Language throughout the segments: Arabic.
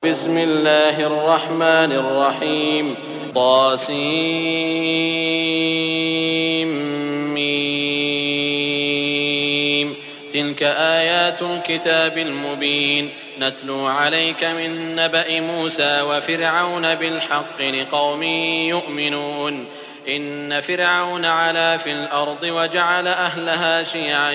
بسم الله الرحمن الرحيم طاسيم تلك آيات الكتاب المبين نتلو عليك من نبأ موسى وفرعون بالحق لقوم يؤمنون إن فرعون علا في الأرض وجعل أهلها شيعا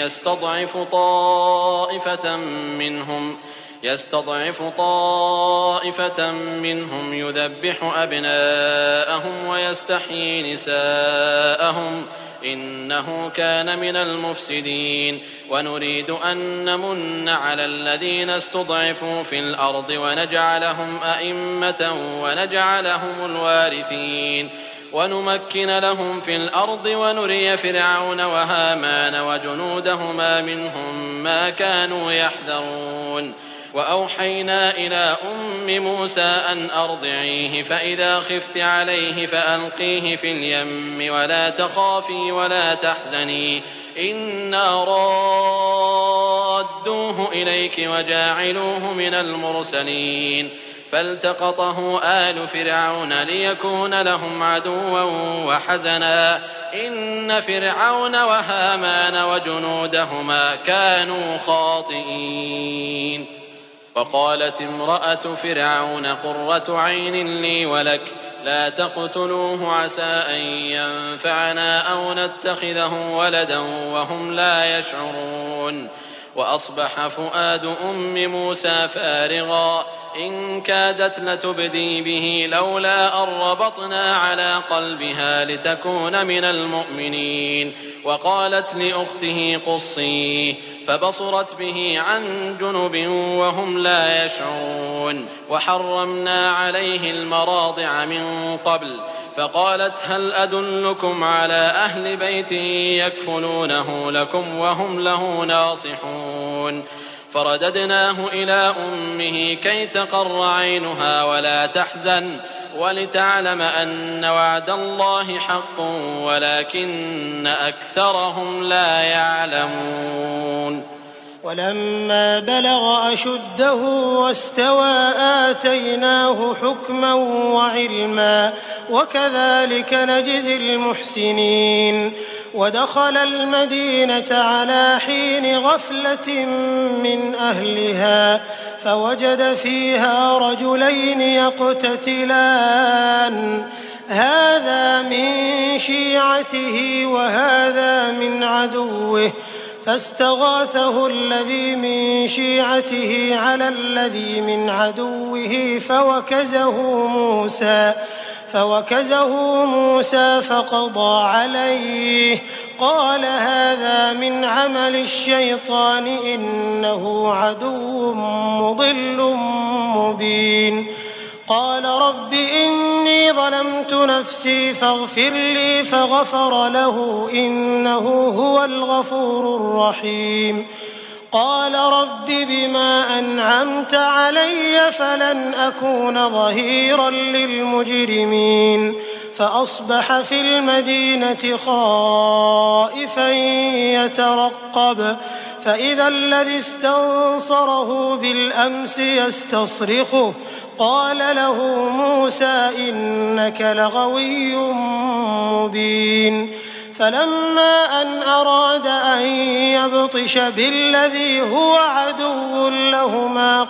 يستضعف طائفة منهم يذبح أبناءهم ويستحيي نساءهم إنه كان من المفسدين ونريد أن نمن على الذين استضعفوا في الأرض ونجعلهم أئمة ونجعلهم الوارثين ونمكن لهم في الأرض ونري فرعون وهامان وجنودهما منهم ما كانوا يحذرون وأوحينا إلى أم موسى أن أرضعيه فإذا خفت عليه فألقيه في اليم ولا تخافي ولا تحزني إنا رادوه إليك وجاعلوه من المرسلين فالتقطه آل فرعون ليكون لهم عدوا وحزنا إن فرعون وهامان وجنودهما كانوا خاطئين وقالت امرأة فرعون قرة عين لي ولك لا تقتلوه عسى أن ينفعنا أو نتخذه ولدا وهم لا يشعرون وأصبح فؤاد أم موسى فارغا إن كادت لتبدي به لولا أن ربطنا على قلبها لتكون من المؤمنين وقالت لأخته قصيه فبصرت به عن جنب وهم لا يشعرون وحرمنا عليه المراضع من قبل فقالت هل أدلكم على أهل بيت يكفلونه لكم وهم له ناصحون فرددناه إلى أمه كي تقر عينها ولا تحزن ولتعلم أن وعد الله حق ولكن أكثرهم لا يعلمون ولما بلغ أشده واستوى آتيناه حكما وعلما وكذلك نجزي المحسنين ودخل المدينة على حين غفلة من أهلها فوجد فيها رجلين يقتتلان هذا من شيعته وهذا من عدوه فاستغاثه الذي من شيعته على الذي من عدوه فوكزه موسى فقضى عليه قال هذا من عمل الشيطان إنه عدو مضل مبين قال رب إني ظلمت نفسي فاغفر لي فغفر له إنه هو الغفور الرحيم قال رب بما أنعمت علي فلن أكون ظهيرا للمجرمين فأصبح في المدينة خائفا يترقب فإذا الذي استنصره بالأمس يستصرخه قال له موسى إنك لغوي مبين فلما أن أراد أن يبطش بالذي هو عدو لهما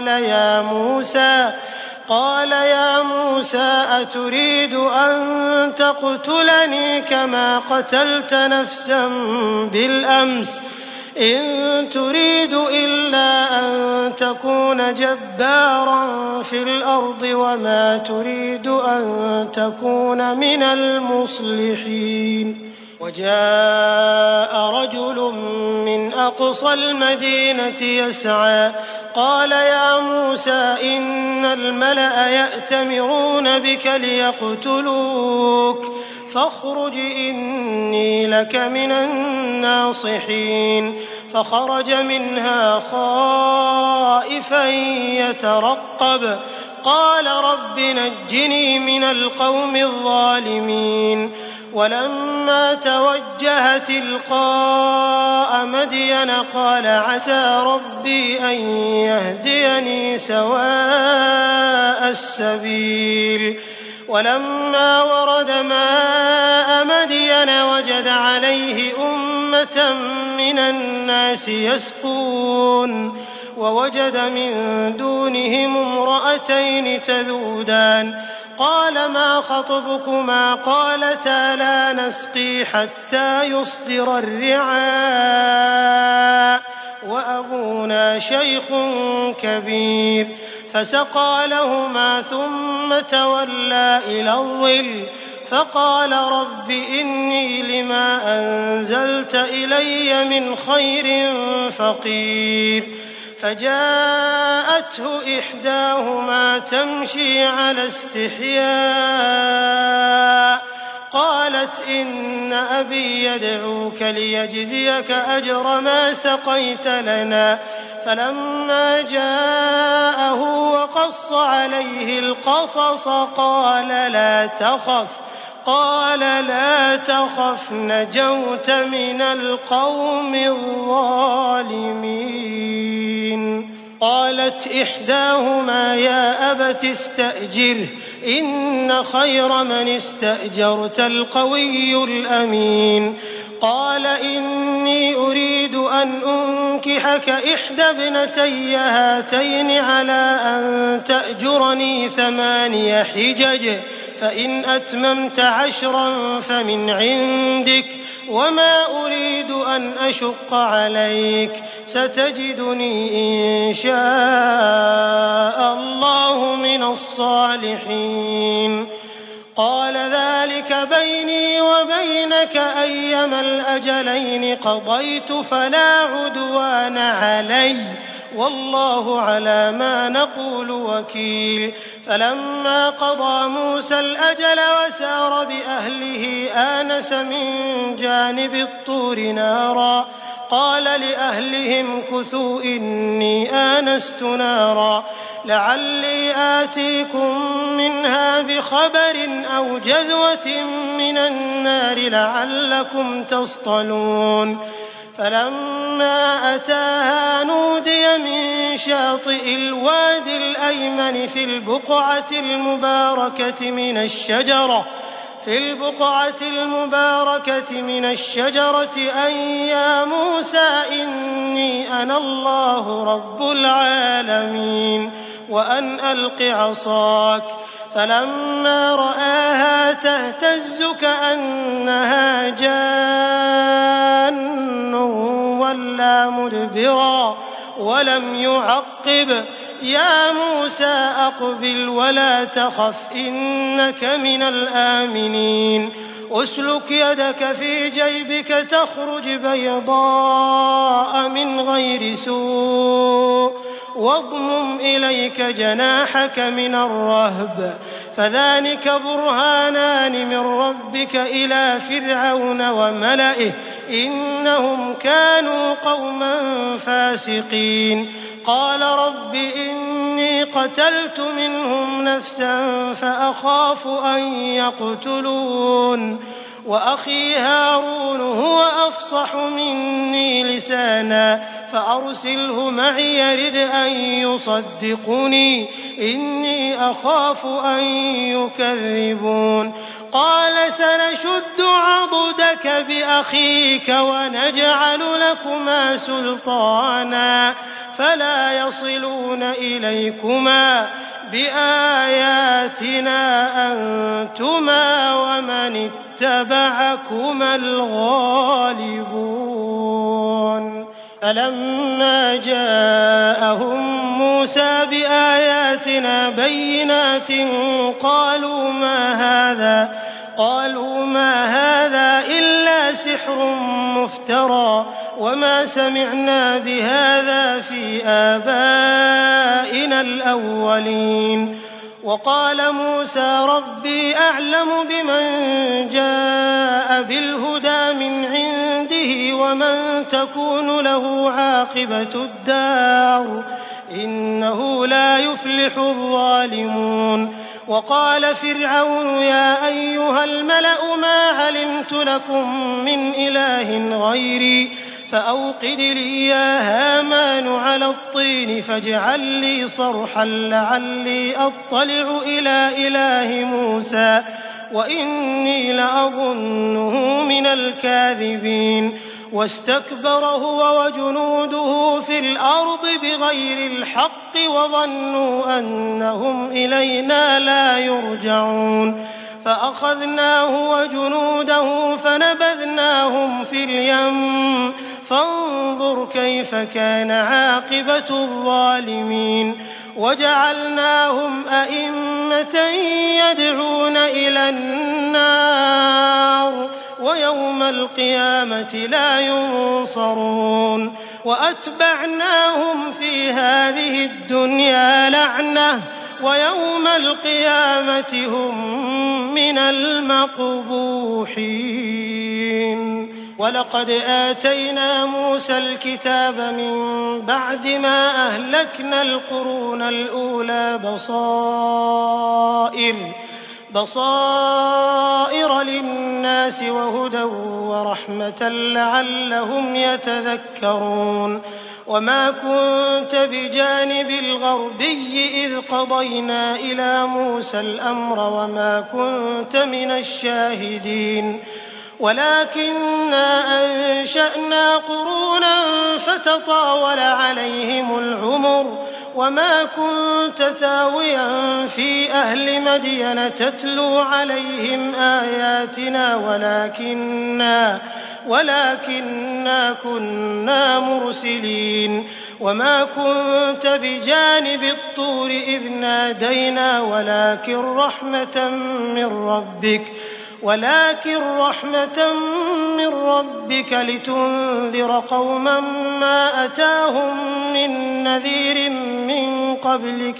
قال يا موسى أتريد أن تقتلني كما قتلت نفسا بالأمس إن تريد إلا أن تكون جبارا في الأرض وما تريد أن تكون من المصلحين وجاء رجل من أقصى المدينة يسعى قال يا موسى إن الملأ يأتمرون بك ليقتلوك فاخرج إني لك من الناصحين فخرج منها خائفا يترقب قال رب نجني من القوم الظالمين ولما توجه تلقاء مدين قال عسى ربي أن يهديني سواء السبيل ولما ورد ماء مدين وجد عليه أمة من الناس يسقون ووجد من دونهم امرأتين تذودان قال ما خطبكما قالتا لا نسقي حتى يصدر الرعاء وأبونا شيخ كبير فسقى لهما ثم تولى إلى الظل فقال رب إني لما أنزلت إلي من خير فقير فجاءته إحداهما تمشي على استحياء قالت إن أبي يدعوك ليجزيك أجر ما سقيت لنا فلما جاءه وقص عليه القصص قال لا تخف نجوت من القوم الظالمين قالت إحداهما يا أبت استأجره إن خير من استأجرت القوي الأمين قال إني أريد أن أنكحك إحدى ابنتي هاتين على أن تأجرني 8 حجج فإن أتممت 10 فمن عندك وما أريد أن أشق عليك ستجدني إن شاء الله من الصالحين قال ذلك بيني وبينك أيما الأجلين قضيت فلا عدوان علي والله على ما نقول وكيل فلما قضى موسى الأجل وسار بأهله آنس من جانب الطور نارا قال لأهلهم كثوا إني آنست نارا لعلي آتيكم منها بخبر أو جذوة من النار لعلكم تصطلون فلما أتاها نودي من شاطئ الوادي الأيمن في البقعة المباركة من الشجرة أن يا موسى إني أنا الله رب العالمين وأن ألق عصاك فلما رآها تهتز كأنها جان ولا مدبرا ولم يعقب يا موسى أقبل ولا تخف إنك من الآمنين أسلك يدك في جيبك تخرج بيضاء من غير سوء واضمم إليك جناحك من الرهب فذلك برهانان من ربك إلى فرعون وملئه إنهم كانوا قوما فاسقين قال رب إني قتلت منهم نفسا فأخاف أن يقتلون وأخي هارون هو أفصح مني لسانا فأرسله معي يرد أن يصدقني إني أخاف أن يكذبون قال سنشد عضدك بأخيك ونجعل لكما سلطانا فلا يصلون إليكما بآياتنا أنتما ومن اتبعكما الغالبون فلما جاءهم موسى بآياتنا بينات قالوا ما هذا إلا سحر مفترى وما سمعنا بهذا في آبائنا الأولين وقال موسى ربي أعلم بمن جاء بالهدى من عنده ومن تكون له عاقبة الدار إنه لا يفلح الظالمون وقال فرعون يا أيها الملأ ما علمت لكم من إله غيري فأوقد لي يا هامان على الطين فاجعل لي صرحا لعلي أطلع إلى إله موسى وإني لأظنه من الكاذبين واستكبر هو وجنوده في الأرض بغير الحق وظنوا أنهم إلينا لا يرجعون فأخذناه وجنوده فنبذناهم في اليم فانظر كيف كان عاقبة الظالمين وجعلناهم أئمة يدعون إلى النار ويوم القيامة لا ينصرون وأتبعناهم في هذه الدنيا لعنة ويوم القيامة هم من المقبوحين ولقد آتينا موسى الكتاب من بعد ما أهلكنا القرون الأولى بصائر للناس وهدى ورحمة لعلهم يتذكرون وما كنت بجانب الغربي إذ قضينا إلى موسى الأمر وما كنت من الشاهدين ولكننا أنشأنا قرونا فتطاول عليهم العمر وما كنت ثاويا في أهل مدين تتلو عليهم آياتنا ولكننا كنا مرسلين وما كنت بجانب الطور إذ نادينا ولكن رحمة من ربك لتنذر قوما ما أتاهم من نذير من قبلك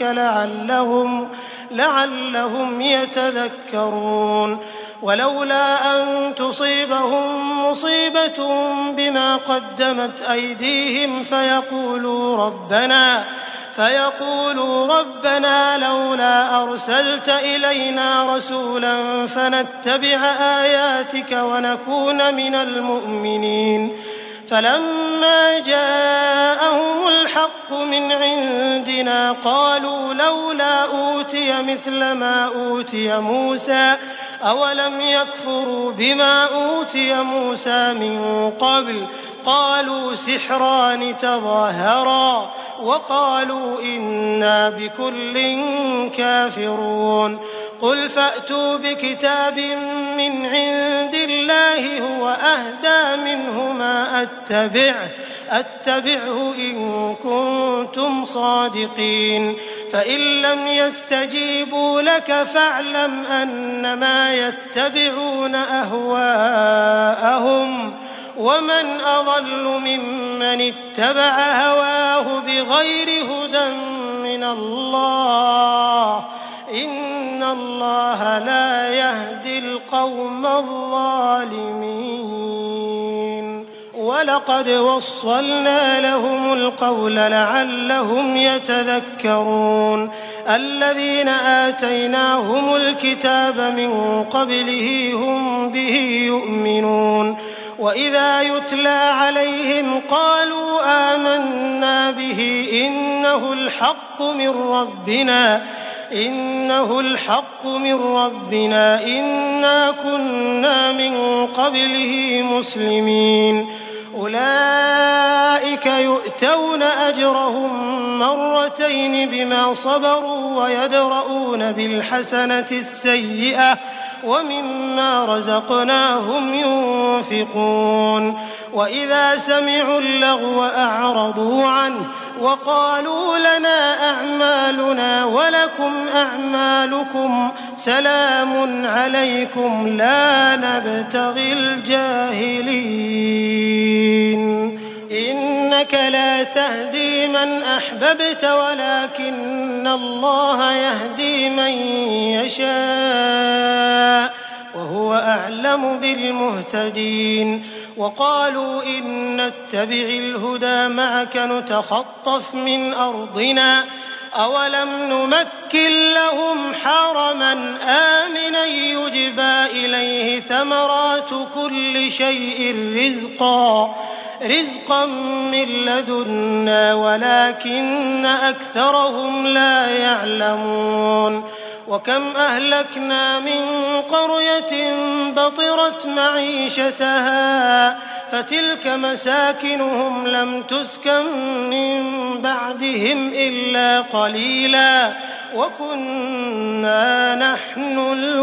لعلهم يتذكرون ولولا أن تصيبهم مصيبة بما قدمت أيديهم فيقولوا ربنا لولا أرسلت إلينا رسولا فنتبع آياتك ونكون من المؤمنين فلما جاءهم الحق من عندنا قالوا لولا أوتي مثل ما أوتي موسى أولم يكفروا بما أوتي موسى من قبل قالوا سحران تظاهرا وقالوا إنا بكل كافرون قل فأتوا بكتاب من عند الله هو أهدى منه ما أتبعه إن كنتم صادقين فإن لم يستجيبوا لك فاعلم أنما يتبعون أهواءهم ومن أضل ممن اتبع هواه بغير هدى من الله إن الله لا يهدي القوم الظالمين ولقد وصلنا لهم القول لعلهم يتذكرون الذين آتيناهم الكتاب من قبله هم به يؤمنون وإذا يتلى عليهم قالوا آمنا به إنه الحق من ربنا إنا كنا من قبله مسلمين أولئك يؤتون أجرهم مرتين بما صبروا ويدرؤون بالحسنة السيئة ومما رزقناهم ينفقون وإذا سمعوا اللغو أعرضوا عنه وقالوا لنا أعمالنا ولكم أعمالكم سلام عليكم لا نبتغي الجاهلين إنك لا تهدي من أحببت ولكن الله يهدي من يشاء وهو أعلم بالمهتدين وقالوا إن نتبع الهدى معك نتخطف من أرضنا أولم نمكن لهم حرما آمنا يجبى إليه ثمرات كل شيء رزقا من لدنا ولكن أكثرهم لا يعلمون وكم أهلكنا من قرية بطرت معيشتها فتلك مساكنهم لم تسكن من بعدهم إلا قليلا وكنا نحن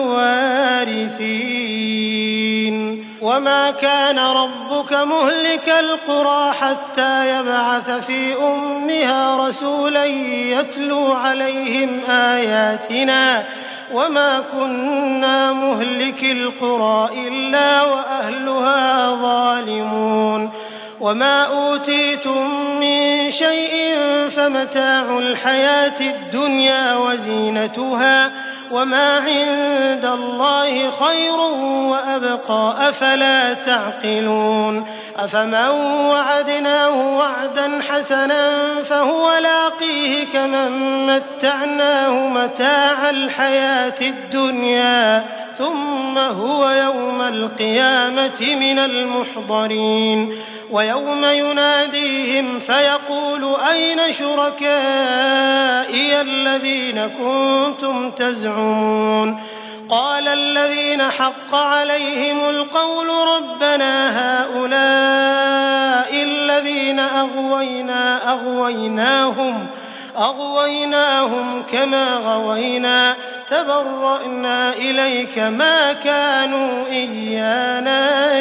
الوارثين وما كان ربك مهلك القرى حتى يبعث في أمها رسولا يتلو عليهم آياتنا وما كنا مهلك القرى إلا وأهلها ظالمون وما أوتيتم من شيء فمتاع الحياة الدنيا وزينتها وما عند الله خير وأبقى أفلا تعقلون أفمن وعدناه وعدا حسنا فهو لاقيه كمن متعناه متاع الحياة الدنيا ثم هو يوم القيامة من المحضرين ويوم يناديهم فيقول أين شركائي الذين كنتم تزعمون قال الذين حق عليهم القول ربنا هؤلاء الذين أغويناهم كما غوينا تبرأنا إليك ما كانوا إيانا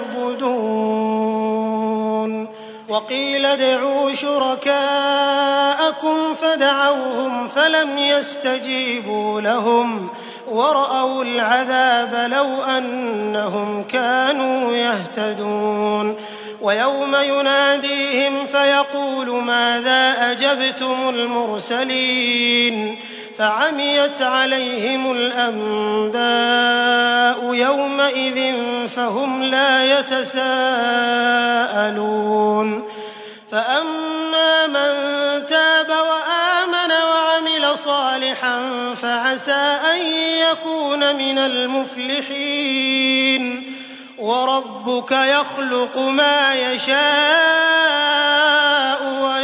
يعبدون وقيل ادعوا شركاءكم فدعوهم فلم يستجيبوا لهم ورأوا العذاب لو أنهم كانوا يهتدون ويوم يناديهم فيقول ماذا أجبتم المرسلين فعميت عليهم الأنباء يومئذ فهم لا يتساءلون فأما من تاب وآمن وعمل صالحا فعسى أن يكون من المفلحين وربك يخلق ما يشاء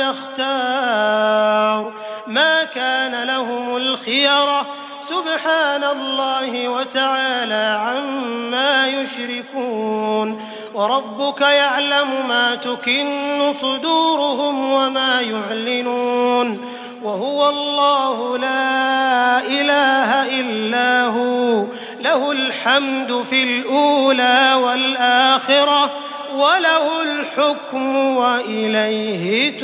ويختار ما كان لهم الخيرة سبحان الله وتعالى عما يشركون وربك يعلم ما تكن صدورهم وما يعلنون وهو الله لا إله إلا هو له الحمد في الأولى والآخرة وله الحكم وإليه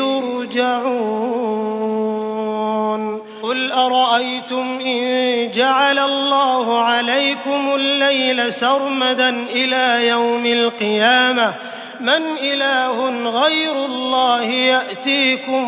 ترجعون قل أرأيتم إن جعل الله عليكم الليل سرمدا إلى يوم القيامة من إله غير الله يأتيكم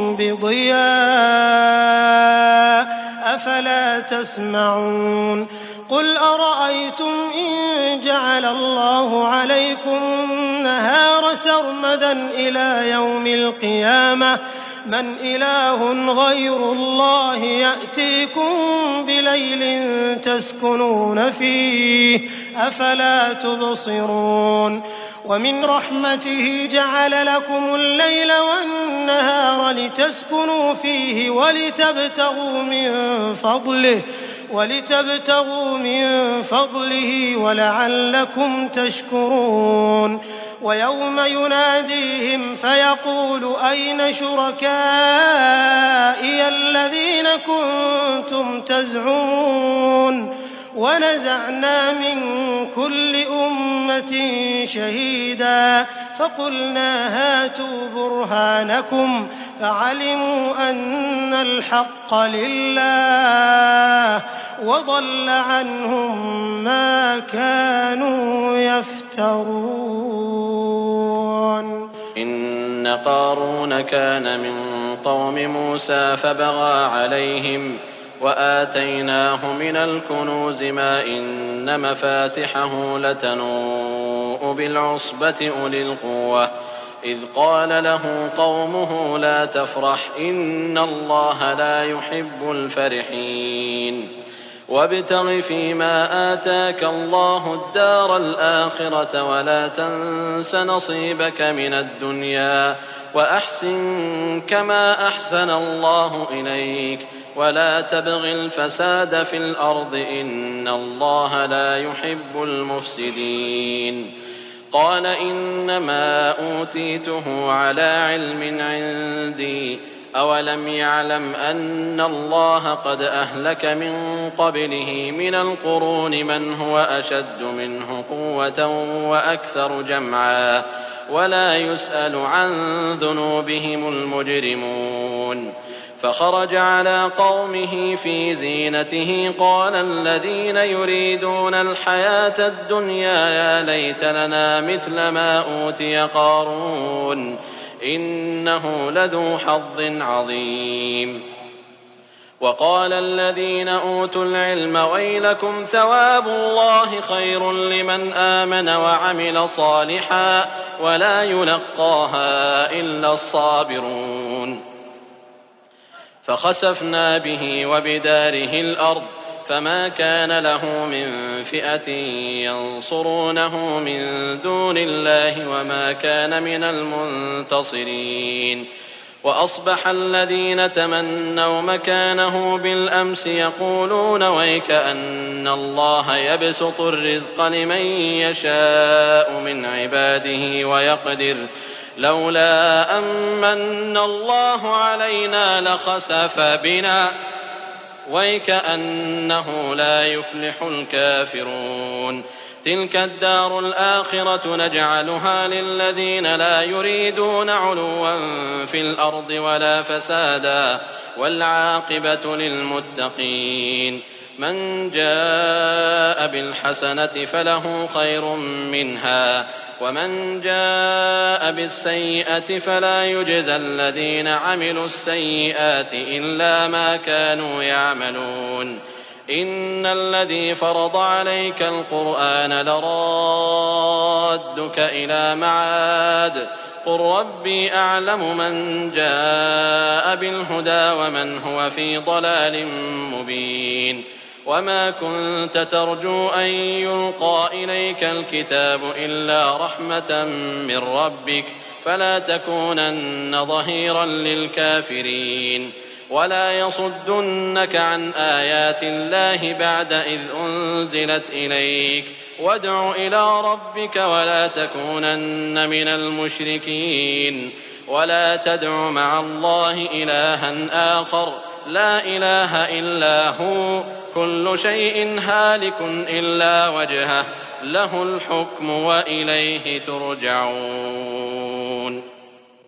بضياء أفلا تسمعون قل أرأيتم إن جعل الله عليكم النهار سرمدا إلى يوم القيامة من إله غير الله يأتيكم بليل تسكنون فيه أفلا تبصرون ومن رحمته جعل لكم الليل والنهار لتسكنوا فيه ولتبتغوا من فضله ولعلكم تشكرون ويوم يناديهم فيقول أين شركائي الذين كنتم تزعمون ونزعنا من كل أمة شهيدا فقلنا هاتوا برهانكم فعلموا أن الحق لله وضل عنهم ما كانوا يفترون إن قارون كان من قوم موسى فبغى عليهم وآتيناه من الكنوز ما إن مفاتحه لتنوء بالعصبة أولي القوة إذ قال له قومه لا تفرح إن الله لا يحب الفرحين وابتغ فيما آتاك الله الدار الآخرة ولا تنس نصيبك من الدنيا وأحسن كما أحسن الله إليك ولا تبغ الفساد في الأرض إن الله لا يحب المفسدين قال إنما أوتيته على علم عندي أولم يعلم أن الله قد أهلك من قبله من القرون من هو أشد منه قوة وأكثر جمعا ولا يسأل عن ذنوبهم المجرمون فخرج على قومه في زينته قال الذين يريدون الحياة الدنيا يا ليت لنا مثل ما أوتي قارون إنه لذو حظ عظيم وقال الذين أوتوا العلم ويلكم ثواب الله خير لمن آمن وعمل صالحا ولا يلقاها إلا الصابرون فخسفنا به وبداره الأرض فما كان له من فئة ينصرونه من دون الله وما كان من المنتصرين وأصبح الذين تمنوا مكانه بالأمس يقولون ويكأن الله يبسط الرزق لمن يشاء من عباده ويقدر لولا أمن الله علينا لخسف بنا ويكأنه لا يفلح الكافرون تلك الدار الآخرة نجعلها للذين لا يريدون علوا في الأرض ولا فسادا والعاقبة للمتقين من جاء بالحسنة فله خير منها ومن جاء بالسيئة فلا يجزى الذين عملوا السيئات إلا ما كانوا يعملون إن الذي فرض عليك القرآن لرادك إلى معاد قل ربي أعلم من جاء بالهدى ومن هو في ضلال مبين وما كنت ترجو أن يلقى إليك الكتاب إلا رحمة من ربك فلا تكونن ظهيرا للكافرين ولا يصدنك عن آيات الله بعد إذ أنزلت إليك وادع إلى ربك ولا تكونن من المشركين ولا تدع مع الله إلها آخر لا إله إلا هو كل شيء هالك إلا وجهه له الحكم وإليه ترجعون